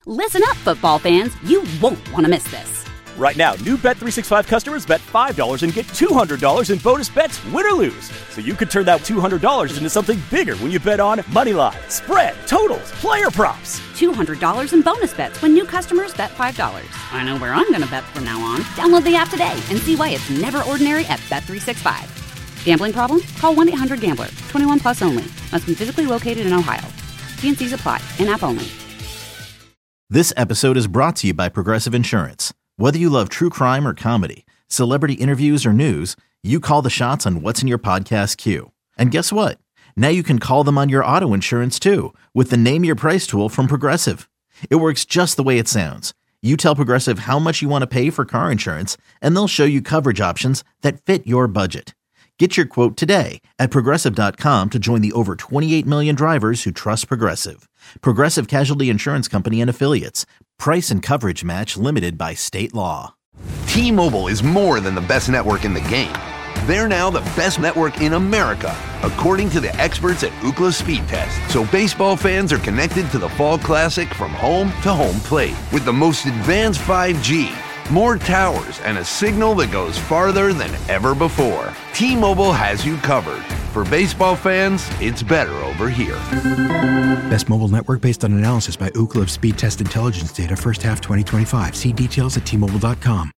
Listen up, football fans. You won't want to miss this. Right now, new Bet365 customers bet $5 and get $200 in bonus bets, win or lose. So you could turn that $200 into something bigger when you bet on money line, spread, totals, player props. $200 in bonus bets when new customers bet $5. I know where I'm going to bet from now on. Download the app today and see why it's never ordinary at Bet365. Gambling problem? Call 1-800-GAMBLER. 21 plus only. Must be physically located in Ohio. T&Cs apply. In-app only. This episode is brought to you by Progressive Insurance. Whether you love true crime or comedy, celebrity interviews or news, you call the shots on what's in your podcast queue. And guess what? Now you can call them on your auto insurance too with the Name Your Price tool from Progressive. It works just the way it sounds. You tell Progressive how much you want to pay for car insurance, and they'll show you coverage options that fit your budget. Get your quote today at Progressive.com to join the over 28 million drivers who trust Progressive. Progressive Casualty Insurance Company and Affiliates. Price and coverage match limited by state law. T-Mobile is more than the best network in the game. They're now the best network in America, according to the experts at Ookla Speed Test. So baseball fans are connected to the Fall Classic from home to home plate with the most advanced 5G, more towers, and a signal that goes farther than ever before. T-Mobile has you covered. For baseball fans, it's better over here. Best mobile network based on analysis by Ookla of Speed Test Intelligence data first half 2025. See details at T-Mobile.com.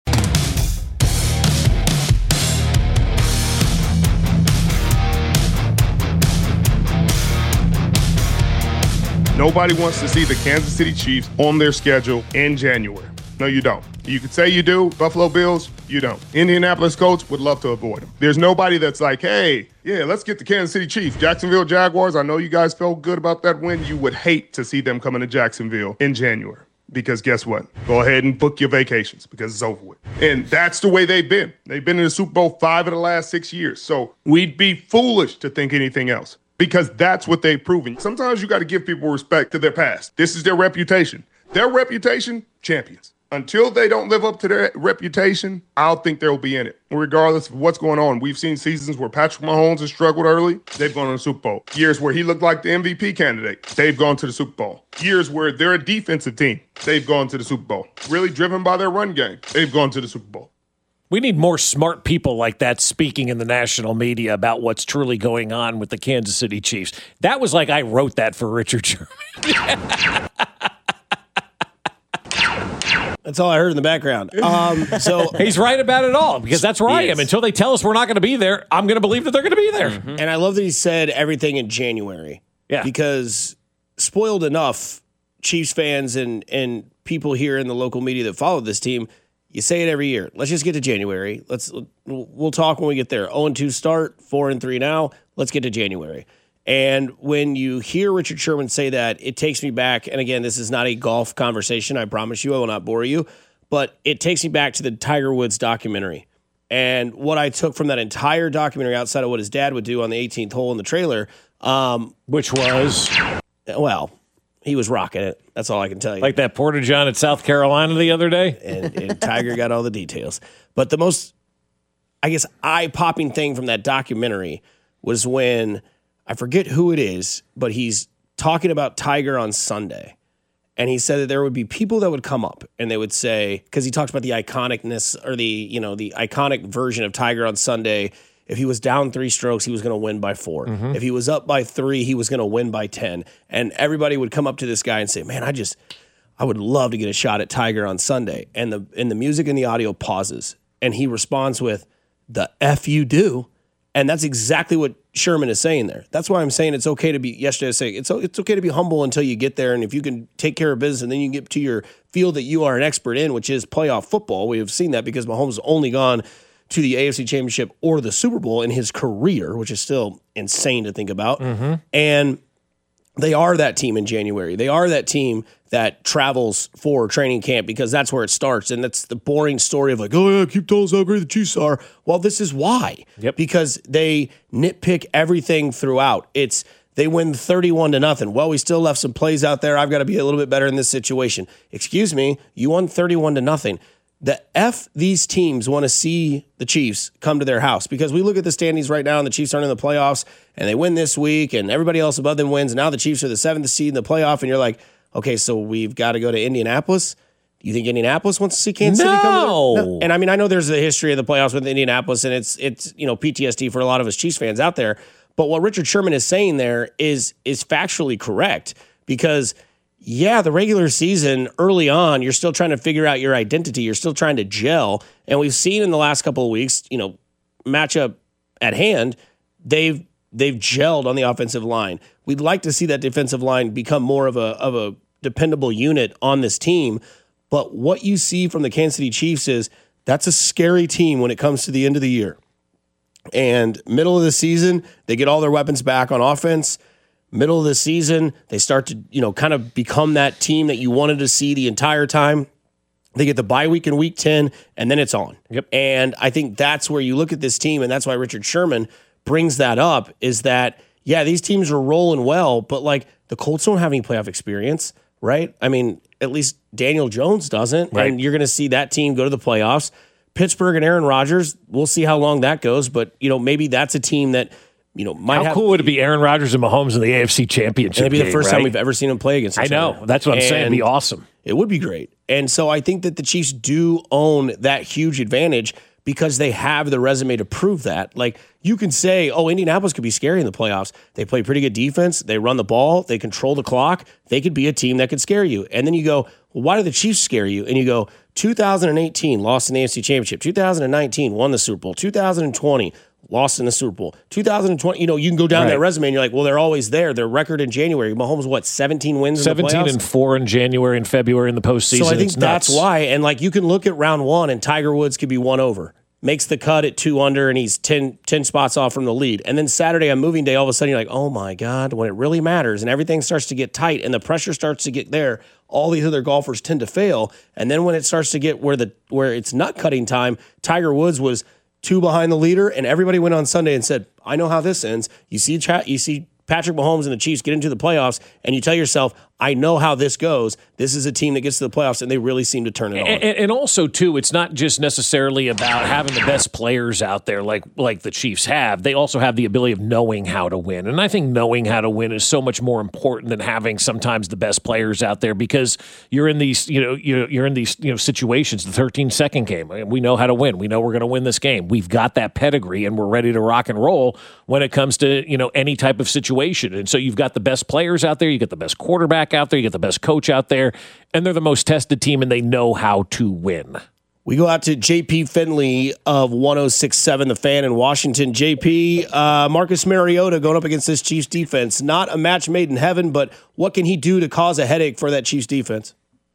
Nobody wants to see the Kansas City Chiefs on their schedule in January. No, you don't. You could say you do. Buffalo Bills, you don't. Indianapolis Colts would love to avoid them. There's nobody that's like, hey, yeah, let's get the Kansas City Chiefs. Jacksonville Jaguars, I know you guys felt good about that win. You would hate to see them coming to Jacksonville in January. Because guess what? Go ahead and book your vacations because it's over with. And that's the way they've been. They've been in the Super Bowl 5 of the last 6 years. So we'd be foolish to think anything else because that's what they've proven. Sometimes you got to give people respect to their past. This is their reputation. Their reputation, champions. Until they don't live up to their reputation, I don't think they'll be in it. Regardless of what's going on, we've seen seasons where Patrick Mahomes has struggled early. They've gone to the Super Bowl. Years where he looked like the MVP candidate. They've gone to the Super Bowl. Years where they're a defensive team. They've gone to the Super Bowl. Really driven by their run game. They've gone to the Super Bowl. We need more smart people like that speaking in the national media about what's truly going on with the Kansas City Chiefs. That was like I wrote that for Richard Sherman. That's all I heard in the background. So he's right about it all because that's where I am. Until they tell us we're not going to be there, I'm going to believe that they're going to be there. Mm-hmm. And I love that he said everything in January. Yeah. Because spoiled enough, Chiefs fans and people here in the local media that follow this team, you say it every year. Let's just get to January. We'll talk when we get there. 0-2 start, 4-3 now. Let's get to January. And when you hear Richard Sherman say that, it takes me back. And again, this is not a golf conversation. I promise you, I will not bore you. But it takes me back to the Tiger Woods documentary. And what I took from that entire documentary, outside of what his dad would do on the 18th hole in the trailer, which was, well, he was rocking it. That's all I can tell you. Like that Porta-John at South Carolina the other day. And Tiger got all the details. But the most, I guess, eye-popping thing from that documentary was when, I forget who it is, but he's talking about Tiger on Sunday. And he said that there would be people that would come up and they would say, because he talks about the iconicness or the iconic version of Tiger on Sunday. If he was down 3 strokes, he was going to win by 4. Mm-hmm. If he was up by 3, he was going to win by 10. And everybody would come up to this guy and say, man, I would love to get a shot at Tiger on Sunday. And the music and the audio pauses. And he responds with, the F you do. And that's exactly what Sherman is saying there. That's why I'm saying it's okay to be, yesterday I was saying, it's okay to be humble until you get there. And if you can take care of business and then you get to your field that you are an expert in, which is playoff football. We have seen that because Mahomes has only gone to the AFC Championship or the Super Bowl in his career, which is still insane to think about. Mm-hmm. And they are that team in January. They are that team that travels for training camp because that's where it starts. And that's the boring story of like, oh, yeah, keep telling us how great the Chiefs are. Well, this is why. Yep. Because they nitpick everything throughout. They win 31-0. Well, we still left some plays out there. I've got to be a little bit better in this situation. Excuse me, you won 31-0. These teams want to see the Chiefs come to their house because we look at the standings right now and the Chiefs aren't in the playoffs and they win this week and everybody else above them wins. And now the Chiefs are the 7th seed in the playoff. And you're like, okay, so we've got to go to Indianapolis. Do you think Indianapolis wants to see Kansas City come in? No. And I mean, I know there's a history of the playoffs with Indianapolis, and it's PTSD for a lot of us Chiefs fans out there. But what Richard Sherman is saying there is factually correct, because the regular season early on, you're still trying to figure out your identity. You're still trying to gel. And we've seen in the last couple of weeks, matchup at hand, they've gelled on the offensive line. We'd like to see that defensive line become more of a dependable unit on this team. But what you see from the Kansas City Chiefs is that's a scary team when it comes to the end of the year. And middle of the season, they get all their weapons back on offense. Middle of the season, they start to, kind of become that team that you wanted to see the entire time. They get the bye week in week 10, and then it's on. Yep. And I think that's where you look at this team, and that's why Richard Sherman brings that up, is that, these teams are rolling well, but like the Colts don't have any playoff experience, right? I mean, at least Daniel Jones doesn't, right. And you're going to see that team go to the playoffs. Pittsburgh and Aaron Rodgers, we'll see how long that goes, but maybe that's a team that might how cool would it be Aaron Rodgers and Mahomes in the AFC Championship? It'd be the first time we've ever seen them play against each other. I know. That's what I'm saying. It'd be awesome. It would be great. And so I think that the Chiefs do own that huge advantage because they have the resume to prove that. Like, you can say, Indianapolis could be scary in the playoffs. They play pretty good defense. They run the ball. They control the clock. They could be a team that could scare you. And then you go, well, why do the Chiefs scare you? And you go, 2018, lost in the AFC Championship. 2019, won the Super Bowl. 2020, lost in the Super Bowl. 2020, you can go down that resume and you're like, well, they're always there. Their record in January, Mahomes, 17 wins in the playoffs? 17-4 in January and February in the postseason. So I think that's why. And you can look at round one and Tiger Woods could be one over. Makes the cut at 2 under, and he's 10 spots off from the lead. And then Saturday on moving day, all of a sudden you're like, oh my God, when it really matters and everything starts to get tight and the pressure starts to get there, all these other golfers tend to fail. And then when it starts to get where it's nut cutting time, Tiger Woods was 2 behind the leader, and everybody went on Sunday and said, I know how this ends. You see Patrick Mahomes and the Chiefs get into the playoffs, and you tell yourself, I know how this goes. This is a team that gets to the playoffs, and they really seem to turn it on. And also, too, it's not just necessarily about having the best players out there like the Chiefs have. They also have the ability of knowing how to win. And I think knowing how to win is so much more important than having sometimes the best players out there, because you're in these, you're in these situations, the 13-second game. We know how to win. We know we're going to win this game. We've got that pedigree, and we're ready to rock and roll when it comes to, any type of situation. And so you've got the best players out there. You got the best quarterback out there. You get the best coach out there, and they're the most tested team, and they know how to win. We go out to JP Finley of 106.7 The Fan in Washington. JP, Marcus Mariota going up against this Chiefs defense. Not a match made in heaven, but what can he do to cause a headache for that Chiefs defense?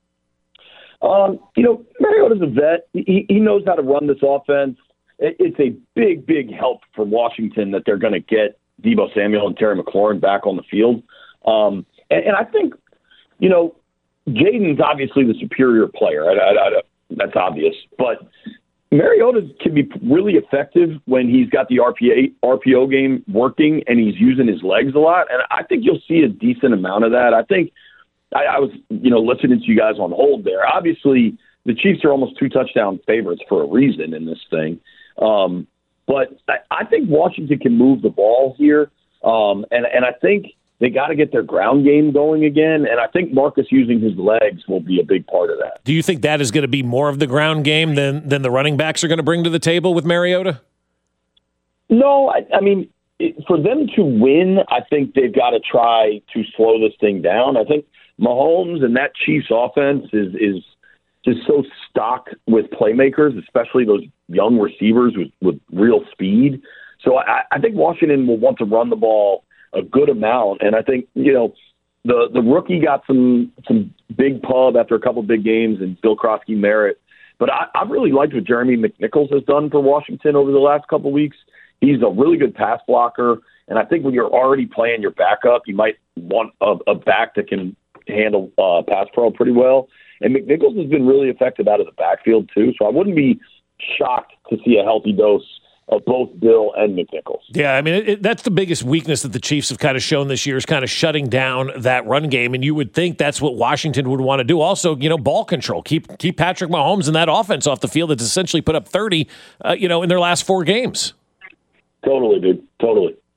Mariota's a vet. He knows how to run this offense. It's a big, big help for Washington that they're going to get Deebo Samuel and Terry McLaurin back on the field. And I think, Jaden's obviously the superior player. That's obvious. But Mariota can be really effective when he's got the RPO game working and he's using his legs a lot. And I think you'll see a decent amount of that. I think I was, listening to you guys on hold there. Obviously, the Chiefs are almost 2 touchdown favorites for a reason in this thing. But I think Washington can move the ball here. And I think they got to get their ground game going again, and I think Marcus using his legs will be a big part of that. Do you think that is going to be more of the ground game than the running backs are going to bring to the table with Mariota? No, I mean, for them to win, I think they've got to try to slow this thing down. I think Mahomes and that Chiefs offense is just so stocked with playmakers, especially those young receivers with real speed. So I think Washington will want to run the ball a good amount, and I think the rookie got some big pub after a couple of big games, and Bill Krosky Merritt. But I've really liked what Jeremy McNichols has done for Washington over the last couple of weeks. He's a really good pass blocker, and I think when you're already playing your backup, you might want a back that can handle pass pro pretty well. And McNichols has been really effective out of the backfield too, so I wouldn't be shocked to see a healthy dose of both Bill and McNichols. Yeah, I mean, that's the biggest weakness that the Chiefs have kind of shown this year, is kind of shutting down that run game, and you would think that's what Washington would want to do. Also, ball control. Keep Patrick Mahomes and that offense off the field that's essentially put up 30, in their last 4 games. Totally, dude. Totally.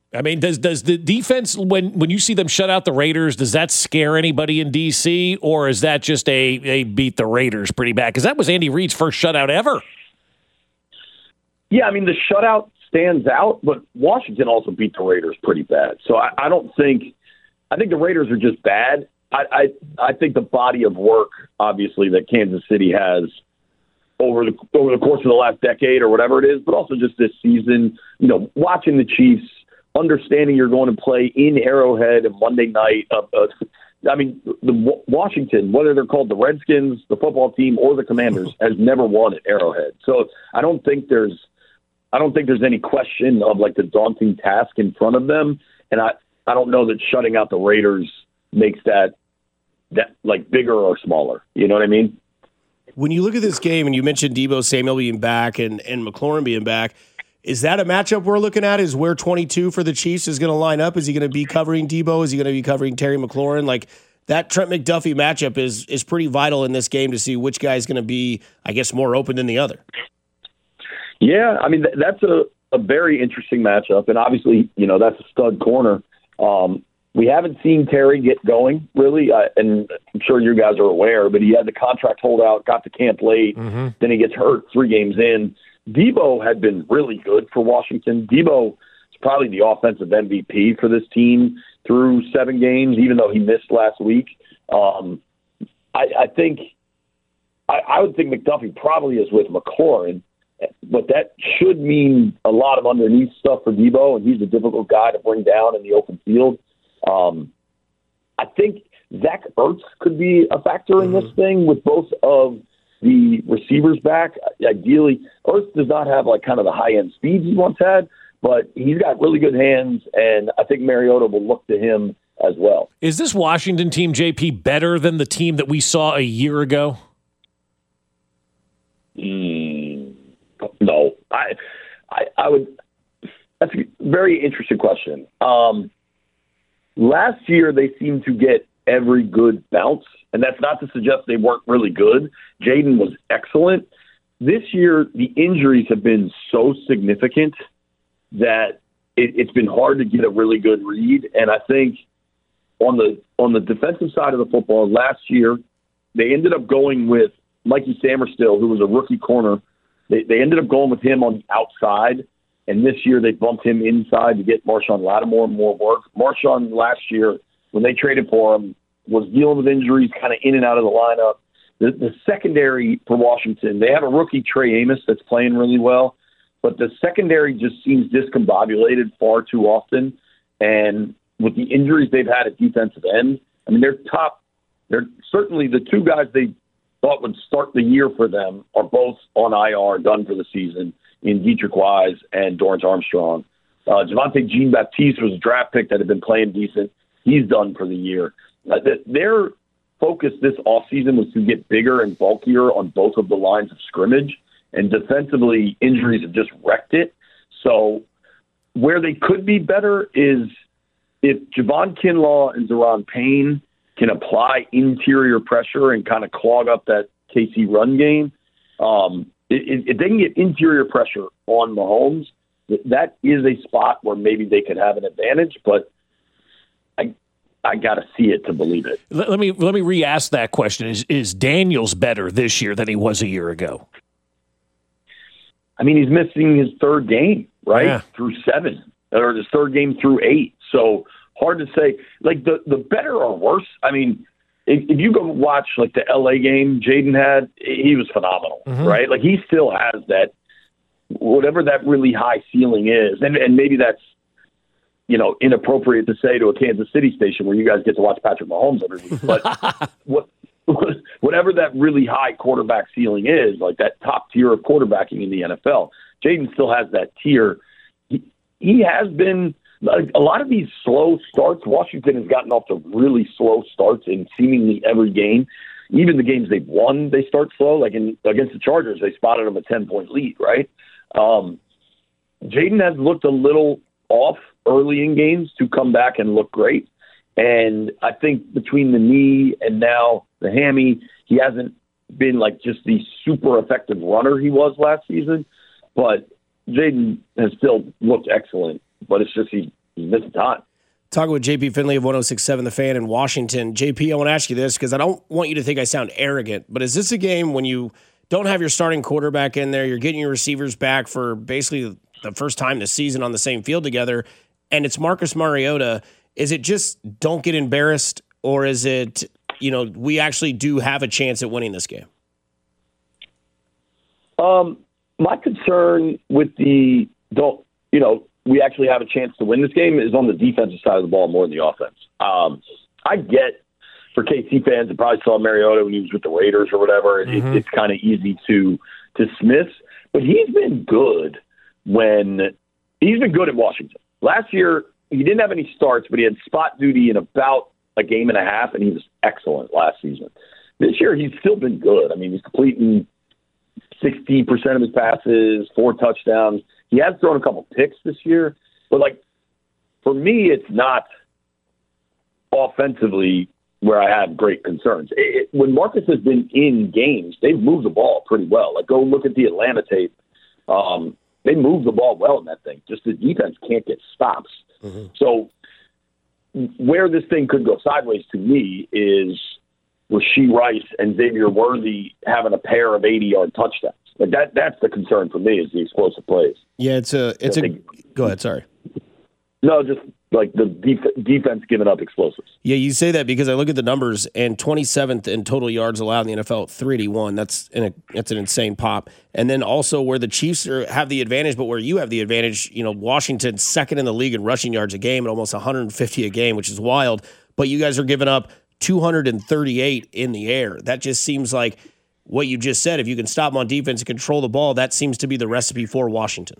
I mean, does the defense, when you see them shut out the Raiders, does that scare anybody in D.C., or is that just they beat the Raiders pretty bad? Because that was Andy Reid's first shutout ever. Yeah, I mean, the shutout stands out, but Washington also beat the Raiders pretty bad. So I think the Raiders are just bad. I think the body of work, obviously, that Kansas City has over the course of the last decade or whatever it is, but also just this season, watching the Chiefs, understanding you're going to play in Arrowhead and Monday night. The Washington, whether they're called the Redskins, the football team, or the Commanders, has never won at Arrowhead. So I don't think there's any question of like the daunting task in front of them. And I don't know that shutting out the Raiders makes that like bigger or smaller. You know what I mean? When you look at this game and you mentioned Deebo Samuel being back and McLaurin being back, is that a matchup we're looking at? Is where 22 for the Chiefs is going to line up? Is he going to be covering Deebo? Is he going to be covering Terry McLaurin? Like that Trent McDuffie matchup is pretty vital in this game to see which guy is going to be, I guess, more open than the other. Yeah, I mean, that's a very interesting matchup. And obviously, that's a stud corner. We haven't seen Terry get going, really, and I'm sure you guys are aware, but he had the contract holdout, got to camp late, then he gets hurt 3 games in. Deebo had been really good for Washington. Deebo is probably the offensive MVP for this team through 7 games, even though he missed last week. I would think McDuffie probably is with McLaurin, but that should mean a lot of underneath stuff for Deebo, and he's a difficult guy to bring down in the open field. I think Zach Ertz could be a factor in this thing with both of the receivers back. Ideally, Ertz does not have like kind of the high-end speed he once had, but he's got really good hands, and I think Mariota will look to him as well. Is this Washington team, JP, better than the team that we saw a year ago? No. I would. That's a very interesting question. Last year, they seemed to get every good bounce, and that's not to suggest they weren't really good. Jaden was excellent. This year, the injuries have been so significant that it's been hard to get a really good read. And I think on the defensive side of the football, last year, they ended up going with Mikey Samerstill, who was a rookie corner. They ended up going with him on the outside. And this year they bumped him inside to get Marshawn Lattimore more work. Marshawn last year, when they traded for him, was dealing with injuries, kind of in and out of the lineup. The secondary for Washington, they have a rookie, Trey Amos, that's playing really well. But the secondary just seems discombobulated far too often. And with the injuries they've had at defensive end, I mean, they're certainly the 2 guys they thought would start the year for them are both on IR, done for the season, in Dietrich Wise and Dorrance Armstrong. Javonte Jean-Baptiste was a draft pick that had been playing decent. He's done for the year. Their focus this offseason was to get bigger and bulkier on both of the lines of scrimmage, and defensively, injuries have just wrecked it. So where they could be better is if Javon Kinlaw and Deron Payne can apply interior pressure and kind of clog up that KC run game. If they can get interior pressure on Mahomes, that is a spot where maybe they could have an advantage, but I got to see it to believe it. Let me re-ask that question. Is Daniels better this year than he was a year ago? I mean, he's missing his 3rd game, right? Yeah. Through 7, or his 3rd game through 8. So hard to say. Like the better or worse, I mean, if you go watch like the LA game Jaden had, he was phenomenal, right? Like he still has that, whatever that really high ceiling is. And maybe that's, inappropriate to say to a Kansas City station where you guys get to watch Patrick Mahomes every week. But whatever that really high quarterback ceiling is, like that top tier of quarterbacking in the NFL, Jaden still has that tier. He has been, like, a lot of these slow starts, Washington has gotten off to really slow starts in seemingly every game. Even the games they've won, they start slow. Like against the Chargers, they spotted them a 10-point lead, right? Jaden has looked a little off early in games to come back and look great. And I think between the knee and now the hammy, he hasn't been like just the super effective runner he was last season. But Jaden has still looked excellent. But it's just missing time. Talking with JP Finley of 106.7 The Fan in Washington. JP, I want to ask you this because I don't want you to think I sound arrogant, but is this a game when you don't have your starting quarterback in there, you're getting your receivers back for basically the first time this season on the same field together, and it's Marcus Mariota? Is it just don't get embarrassed, or is it, we actually do have a chance at winning this game? My concern with we actually have a chance to win this game is on the defensive side of the ball more than the offense. I get for KC fans that probably saw Mariota when he was with the Raiders or whatever, it's kind of easy to dismiss, but he's been good in Washington. Last year, he didn't have any starts, but he had spot duty in about a game and a half, and he was excellent last season. This year, he's still been good. I mean, he's completing 60% of his passes, 4 touchdowns. He has thrown a couple picks this year, but for me, it's not offensively where I have great concerns. When Marcus has been in games, they've moved the ball pretty well. Go look at the Atlanta tape. They move the ball well in that thing. Just the defense can't get stops. Mm-hmm. So where this thing could go sideways to me is Rashee Rice and Xavier Worthy having a pair of 80-yard touchdowns. That's the concern for me, is the explosive plays. Yeah, go ahead, sorry. No, just the defense giving up explosives. Yeah, you say that because I look at the numbers, and 27th in total yards allowed in the NFL at 381. That's an insane pop. And then also where the Chiefs have the advantage, but where you have the advantage, Washington's second in the league in rushing yards a game at almost 150 a game, which is wild. But you guys are giving up 238 in the air. That just seems like what you just said. If you can stop them on defense and control the ball, that seems to be the recipe for Washington.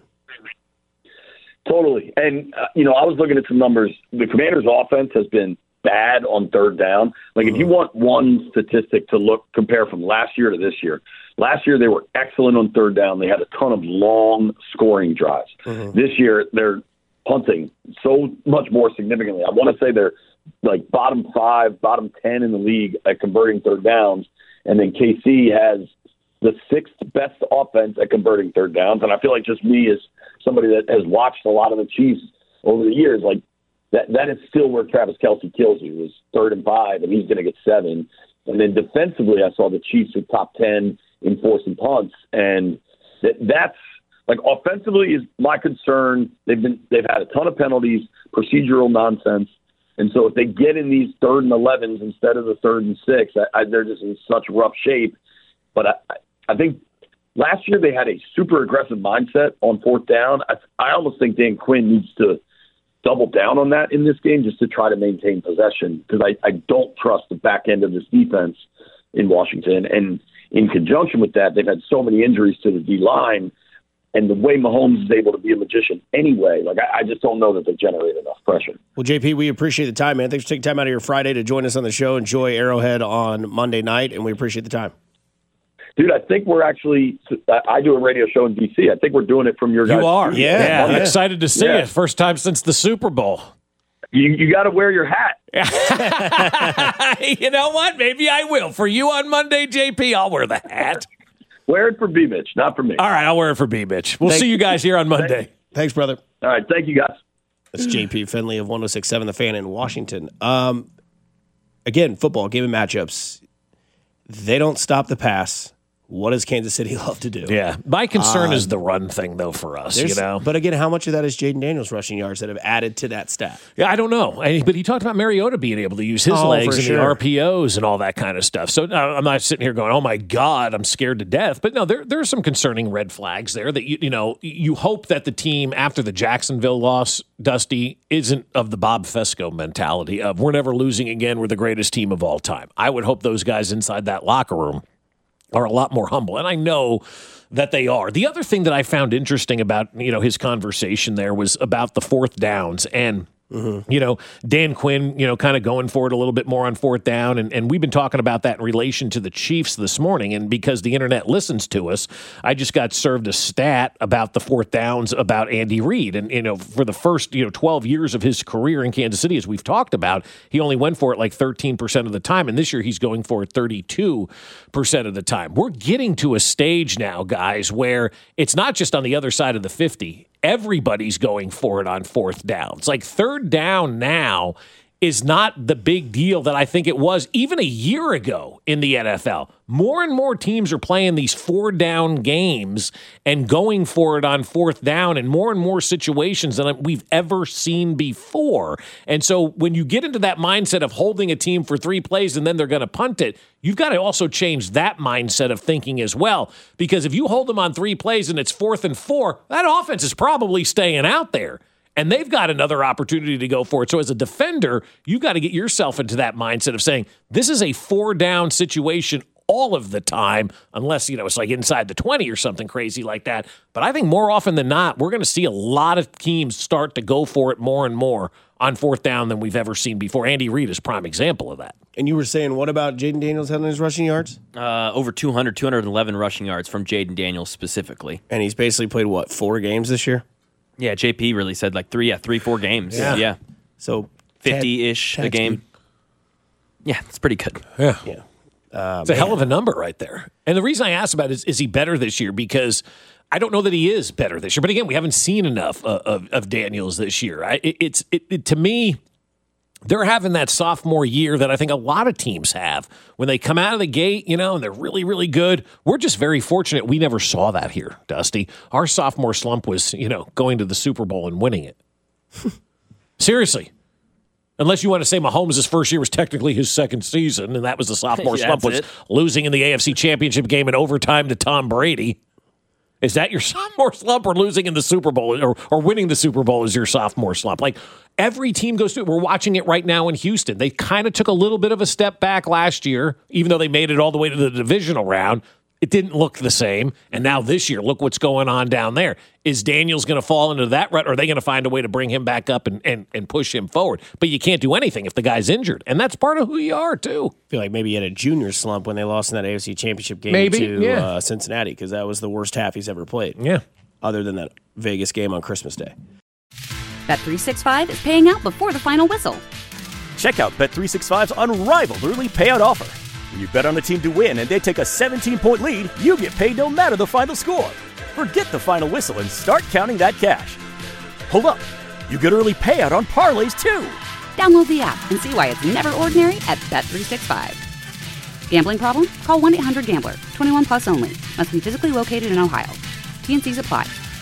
Totally. And, I was looking at some numbers. The Commanders' offense has been bad on third down. If you want one statistic to compare from last year to this year, last year they were excellent on third down. They had a ton of long scoring drives. Mm-hmm. This year they're punting so much more significantly. I want to say they're bottom 5, bottom 10 in the league at converting third downs. And then KC has the 6th best offense at converting third downs. And I feel like just me as somebody that has watched a lot of the Chiefs over the years, that is still where Travis Kelce kills you, is 3rd and 5, and he's going to get 7. And then defensively, I saw the Chiefs with top 10 in forcing punts. And that's offensively is my concern. They've had a ton of penalties, procedural nonsense. And so if they get in these 3rd and 11s instead of the 3rd and 6, they're just in such rough shape. But I think last year they had a super aggressive mindset on 4th down. I almost think Dan Quinn needs to double down on that in this game just to try to maintain possession, because I don't trust the back end of this defense in Washington. And in conjunction with that, they've had so many injuries to the D-line. And the way Mahomes is able to be a magician anyway, I just don't know that they generate enough pressure. Well, JP, we appreciate the time, man. Thanks for taking time out of your Friday to join us on the show. Enjoy Arrowhead on Monday night, and we appreciate the time. Dude, I think we're I do a radio show in D.C. I think we're doing it from your guys' You are. studio. Yeah. I'm excited to see it. First time since the Super Bowl. You got to wear your hat. You know what? Maybe I will. For you on Monday, JP, I'll wear the hat. Wear it for B-Mitch, not for me. All right, I'll wear it for B-Mitch. We'll see you guys here on Monday. Thanks, brother. All right, thank you, guys. That's JP Finley of 106.7 The Fan in Washington. Again, football, game of matchups. They don't stop the pass. What does Kansas City love to do? Yeah. My concern is the run thing, though, for us, But again, how much of that is Jaden Daniels' rushing yards that have added to that stat? Yeah, I don't know. But he talked about Mariota being able to use his legs and the RPOs and all that kind of stuff. So I'm not sitting here going, oh, my God, I'm scared to death. But no, there are some concerning red flags there that, you hope that the team after the Jacksonville loss, Dusty, isn't of the Bob Fesco mentality of we're never losing again, we're the greatest team of all time. I would hope those guys inside that locker room are a lot more humble. And I know that they are. The other thing that I found interesting about, his conversation there was about the 4th downs. And Dan Quinn, kind of going for it a little bit more on 4th down. And we've been talking about that in relation to the Chiefs this morning. And because the internet listens to us, I just got served a stat about the 4th downs about Andy Reid. And, for the first, 12 years of his career in Kansas City, as we've talked about, he only went for it 13% of the time. And this year he's going for it 32% of the time. We're getting to a stage now, guys, where it's not just on the other side of the 50. everybody's going for it on fourth downs. Like third down now is not the big deal that I think it was even a year ago in the NFL. More and more teams are playing these 4-down games and going for it on fourth down in more and more situations than we've ever seen before. And so when you get into that mindset of holding a team for 3 plays and then they're going to punt it, you've got to also change that mindset of thinking as well. Because if you hold them on 3 plays and it's 4th and 4, that offense is probably staying out there. And they've got another opportunity to go for it. So as a defender, you've got to get yourself into that mindset of saying, this is a 4-down situation all of the time, unless, it's like inside the 20 or something crazy like that. But I think more often than not, we're going to see a lot of teams start to go for it more and more on fourth down than we've ever seen before. Andy Reid is a prime example of that. And you were saying, what about Jaden Daniels having his rushing yards? Over 211 rushing yards from Jaden Daniels specifically. And he's basically played, 4 games this year? Yeah, JP really said like 3-4 games. Yeah. So 50-ish a game. Yeah, it's pretty good. Yeah. It's a hell of a number right there. And the reason I asked about it is he better this year? Because I don't know that he is better this year. But again, we haven't seen enough of Daniels this year. To me, they're having that sophomore year that I think a lot of teams have. When they come out of the gate, and they're really, really good. We're just very fortunate we never saw that here, Dusty. Our sophomore slump was, going to the Super Bowl and winning it. Seriously. Unless you want to say Mahomes' first year was technically his second season, and that was the sophomore slump, was losing in the AFC Championship game in overtime to Tom Brady. Is that your sophomore slump, or losing in the Super Bowl or winning the Super Bowl is your sophomore slump? Like, every team goes through it. We're watching it right now in Houston. They kind of took a little bit of a step back last year, even though they made it all the way to the divisional round. It didn't look the same. And now this year, look what's going on down there. Is Daniels going to fall into that rut, or are they going to find a way to bring him back up and push him forward? But you can't do anything if the guy's injured. And that's part of who you are, too. I feel like maybe he had a junior slump when they lost in that AFC Championship game to Cincinnati, because that was the worst half he's ever played. Yeah. Other than that Vegas game on Christmas Day. Bet365 is paying out before the final whistle. Check out Bet365's unrivaled early payout offer. When you bet on a team to win and they take a 17-point lead, you get paid no matter the final score. Forget the final whistle and start counting that cash. Hold up. You get early payout on parlays, too. Download the app and see why it's never ordinary at Bet365. Gambling problem? Call 1-800-GAMBLER. 21 plus only. Must be physically located in Ohio. T&Cs apply.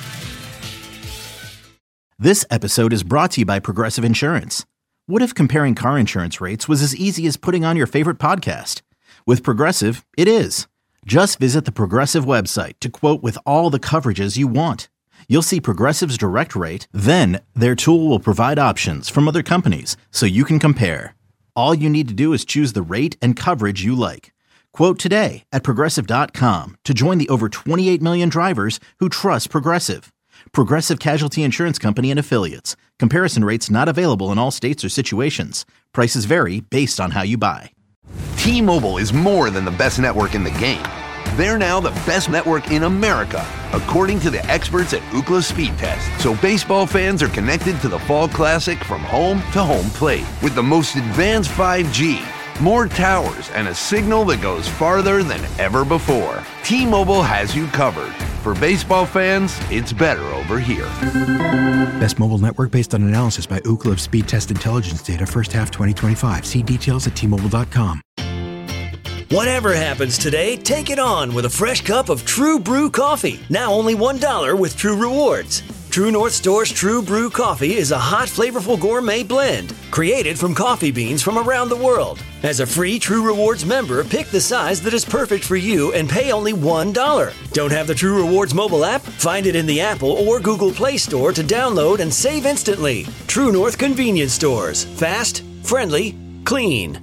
This episode is brought to you by Progressive Insurance. What if comparing car insurance rates was as easy as putting on your favorite podcast? With Progressive, it is. Just visit the Progressive website to quote with all the coverages you want. You'll see Progressive's direct rate, then their tool will provide options from other companies so you can compare. All you need to do is choose the rate and coverage you like. Quote today at Progressive.com to join the over 28 million drivers who trust Progressive. Progressive Casualty Insurance Company and Affiliates. Comparison rates not available in all states or situations. Prices vary based on how you buy. T-Mobile is more than the best network in the game. They're now the best network in America, according to the experts at Ookla Speed Test. So baseball fans are connected to the Fall Classic from home to home plate with the most advanced 5G, more towers, and a signal that goes farther than ever before. T-Mobile has you covered. For baseball fans, it's better over here. Best mobile network based on analysis by Ookla of Speed Test Intelligence data first half 2025. See details at T-Mobile.com. Whatever happens today, take it on with a fresh cup of True Brew coffee. Now only $1 with True Rewards. True North Store's True Brew coffee is a hot, flavorful gourmet blend created from coffee beans from around the world. As a free True Rewards member, pick the size that is perfect for you and pay only $1. Don't have the True Rewards mobile app? Find it in the Apple or Google Play Store to download and save instantly. True North Convenience Stores. Fast, friendly, clean.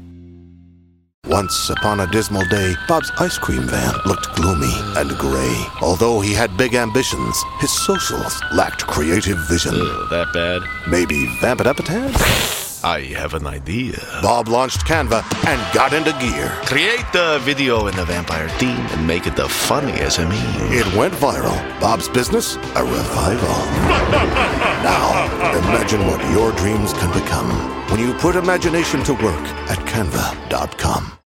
Once upon a dismal day, Bob's ice cream van looked gloomy and gray. Although he had big ambitions, his socials lacked creative vision. That bad? Maybe vamp it up a tad? I have an idea. Bob launched Canva and got into gear. Create the video in the vampire theme and make it the funny SME. It went viral. Bob's business, a revival. Now, imagine what your dreams can become when you put imagination to work at Canva.com.